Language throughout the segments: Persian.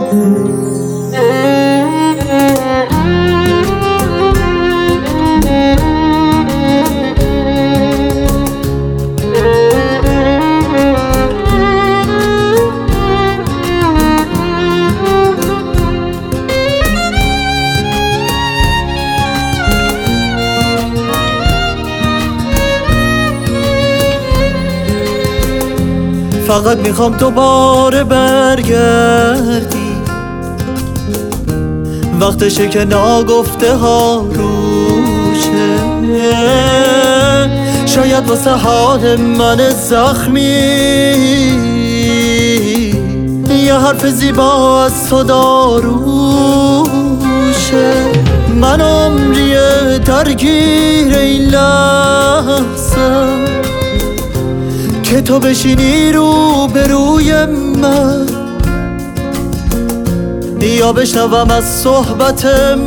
فقط میخوام دوباره برگردی، وقتشه که ناگفته ها روشه. شاید واسه حال من زخمی یه حرف زیبا از تو داروشه. من عمریه درگیر این لحظه که تو بشینی رو به روی من، یا بشنوم از صحبت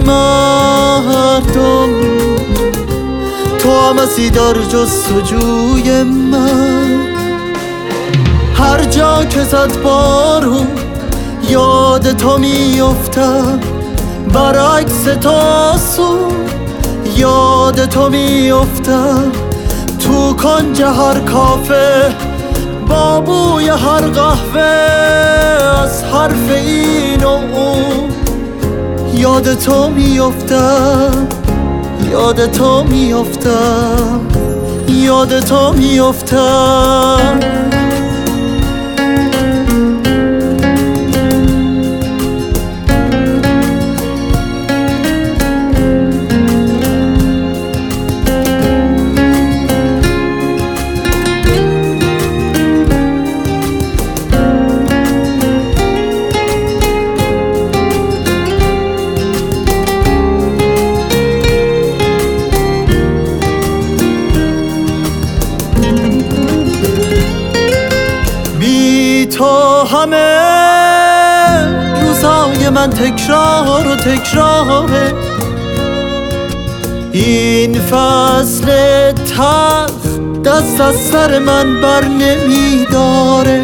مردم تو هم هستی در جستجوی من. هر جا که زد بارون یاد تو میافتم، برعکس تاسو یاد تو میافتم. تو کنج هر کافه با بوی هر قهوه، از حرف این و اون یاد تو میافتم، یاد تو میافتم، یاد تو میافتم. تو همه روزای من تکرار و تکراره، این فصل تلخ دست از سر من بر نمیداره.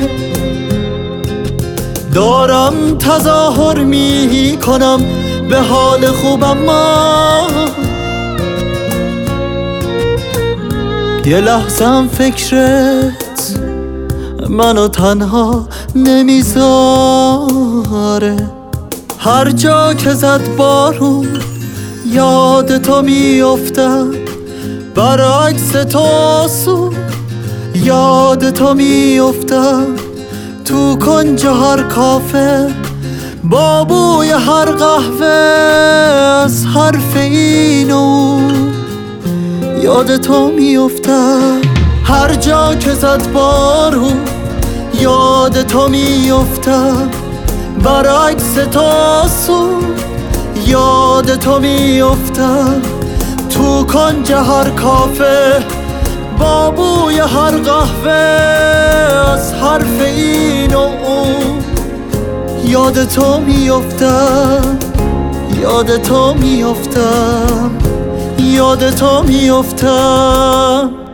دارم تظاهر می کنم به حال خوبم، ما یه لحظم فکرت منو تنها نمیذاره. هر جا که زد بارون یاد تو میافتم، برعکس تاسو یاد تو میافتم. تو کنج هر کافه با بوی هر قهوه، از حرف اینو یاد تو میافتم. هر جا که زد بارون یاد تو میافتم، برعکس تاسو یاد تو میافتم. تو کنج هر کافه با بوی هر قهوه، از حرف این و اون یاد تو میافتم، یاد تو میافتم، یاد تو میافتم.